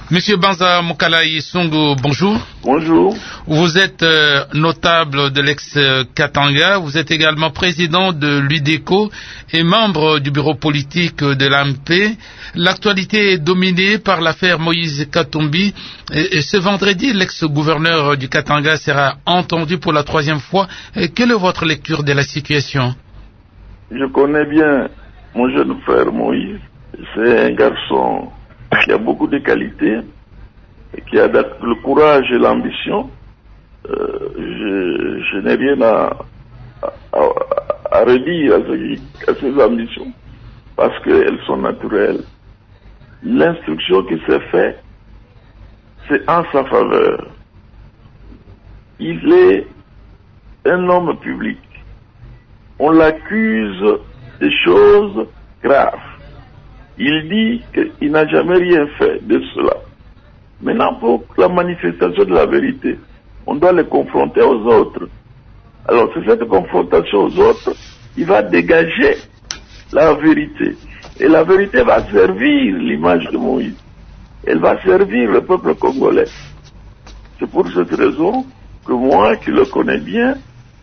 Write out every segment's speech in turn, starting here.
Monsieur Banza Mokalayi Songo, bonjour. Bonjour. Vous êtes notable de l'ex-Katanga, vous êtes également président de l'UDECO et membre du bureau politique de l'AMP. L'actualité est dominée par l'affaire Moïse Katumbi. Et ce vendredi, l'ex-gouverneur du Katanga sera entendu pour la 3e fois. Quelle est votre lecture de la situation? Je connais bien mon jeune frère Moïse. C'est un garçon qui a beaucoup de qualités et qui a le courage et l'ambition. Je n'ai rien à redire à ses ambitions parce qu'elles sont naturelles. L'instruction qui s'est faite, c'est en sa faveur. Il est un homme public. On l'accuse de choses graves. Il dit qu'il n'a jamais rien fait de cela. Maintenant, pour la manifestation de la vérité, on doit le confronter aux autres. Alors, c'est cette confrontation aux autres qui va dégager la vérité. Et la vérité va servir l'image de Moïse. Elle va servir le peuple congolais. C'est pour cette raison que moi, qui le connais bien,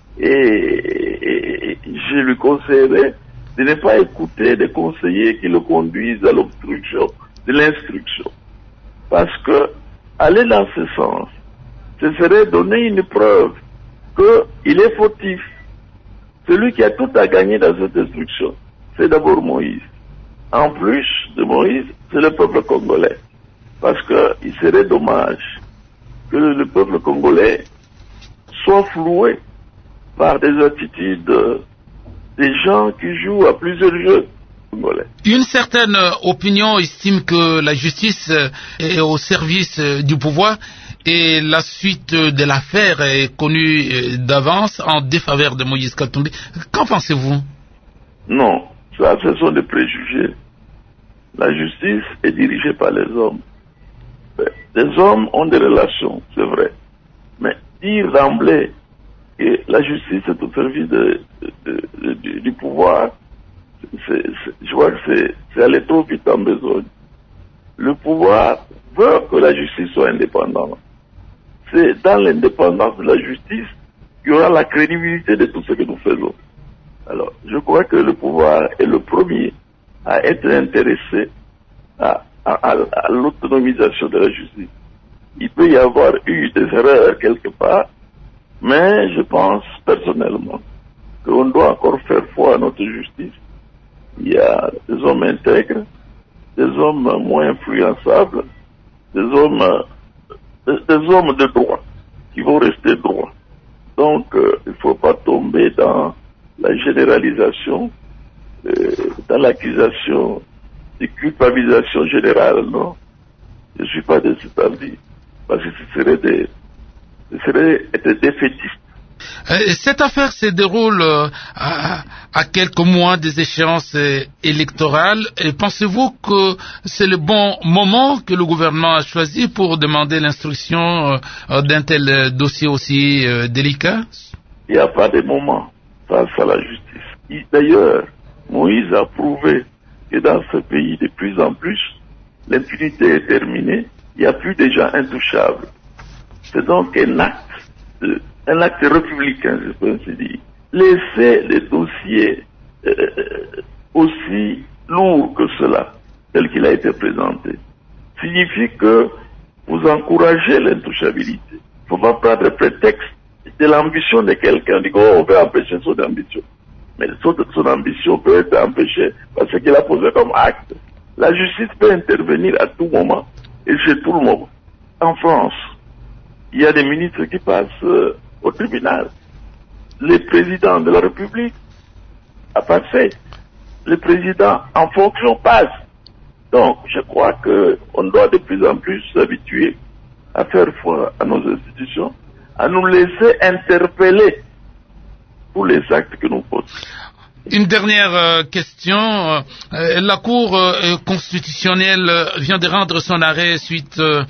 et je lui conseillerais de ne pas écouter des conseillers qui le conduisent à l'obstruction de l'instruction. Parce que aller dans ce sens, ce serait donner une preuve qu'il est fautif. Celui qui a tout à gagner dans cette instruction, c'est d'abord Moïse. En plus de Moïse, c'est le peuple congolais. Parce qu'il serait dommage que le peuple congolais soit floué par des attitudes des gens qui jouent à plusieurs jeux congolais. Une certaine opinion estime que la justice est au service du pouvoir et la suite de l'affaire est connue d'avance en défaveur de Moïse Katumbi. Qu'en pensez-vous? Non, ça ce sont des préjugés. La justice est dirigée par les hommes. Les hommes ont des relations, c'est vrai. Mais dire d'emblée que la justice est au service du pouvoir, je vois que c'est aller trop vite en besogne. Le pouvoir veut que la justice soit indépendante. C'est dans l'indépendance de la justice qu'il y aura la crédibilité de tout ce que nous faisons. Alors, je crois que le pouvoir est le premier à être intéressé à l'autonomisation de la justice. Il peut y avoir eu des erreurs quelque part, mais je pense personnellement qu'on doit encore faire foi à notre justice. Il y a des hommes intègres, des hommes moins influençables, des hommes de droit qui vont rester droits. Donc, il ne faut pas tomber dans la généralisation, dans l'accusation de culpabilisation générale, non. Je ne suis pas de cet avis, parce que ce serait être défaitiste. Cette affaire se déroule à quelques mois des échéances électorales. Et pensez-vous que c'est le bon moment que le gouvernement a choisi pour demander l'instruction d'un tel dossier aussi délicat? Il n'y a pas de moment face à la justice. D'ailleurs, Moïse a prouvé que dans ce pays, de plus en plus, l'impunité est terminée. Il n'y a plus de gens intouchables. C'est donc un acte républicain, je peux ainsi dire. Laisser les dossiers aussi lourds que cela, tel qu'il a été présenté, signifie que vous encouragez l'intouchabilité. Il ne faut pas prendre prétexte de l'ambition de quelqu'un. On dit on veut empêcher son ambition. Mais son ambition peut être empêchée parce qu'il a posé comme acte. La justice peut intervenir à tout moment et chez tout le monde. En France, il y a des ministres qui passent au tribunal. Le président de la République a passé. Le président en fonction passe. Donc, je crois qu'on doit de plus en plus s'habituer à faire foi à nos institutions, à nous laisser interpeller pour les actes que nous posons. Une dernière question. La Cour constitutionnelle vient de rendre son arrêt suite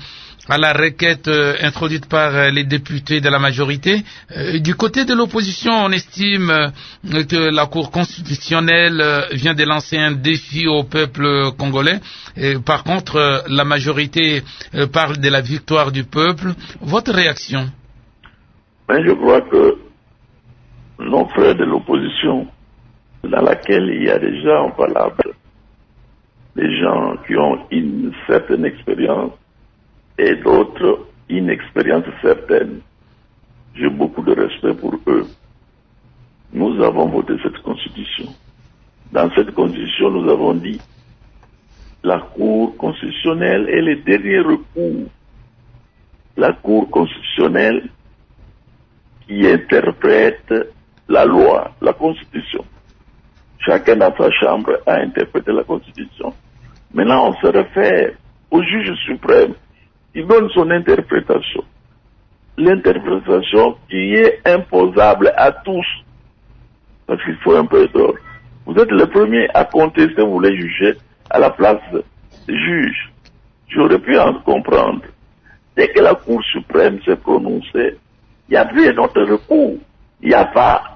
à la requête introduite par les députés de la majorité. Du côté de l'opposition, on estime que la Cour constitutionnelle vient de lancer un défi au peuple congolais. Par contre, la majorité parle de la victoire du peuple. Votre réaction? Mais je crois que nos frères de l'opposition, dans laquelle il y a des gens valables, des gens qui ont une certaine expérience et d'autres une expérience certaine. J'ai beaucoup de respect pour eux. Nous avons voté cette constitution. Dans cette constitution, nous avons dit la Cour constitutionnelle est le dernier recours. La Cour constitutionnelle qui interprète la loi, la Constitution. Chacun dans sa chambre a interprété la Constitution. Maintenant, on se réfère au juge suprême qui donne son interprétation. L'interprétation qui est imposable à tous. Parce qu'il faut un peu d'ordre. Vous êtes le premier à contester, vous voulez juger à la place du juge. J'aurais pu en comprendre. Dès que la Cour suprême s'est prononcée, il n'y a plus un autre recours. Il n'y a pas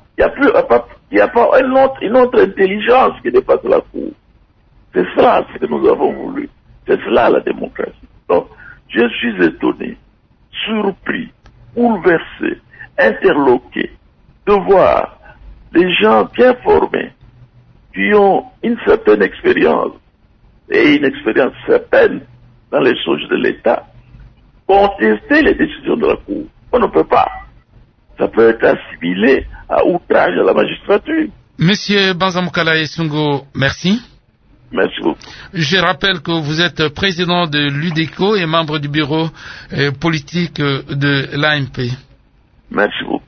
une autre intelligence qui dépasse la Cour. C'est cela ce que nous avons voulu. C'est cela la démocratie. Donc, je suis étonné, surpris, bouleversé, interloqué de voir des gens bien formés qui ont une certaine expérience et une expérience certaine dans les choses de l'État contester les décisions de la Cour. On ne peut pas. Ça peut être assimilé à outrage à la magistrature. Monsieur Banza-Mukala Esungo, merci. Merci beaucoup. Je rappelle que vous êtes président de l'UDECO et membre du bureau politique de l'AMP. Merci beaucoup.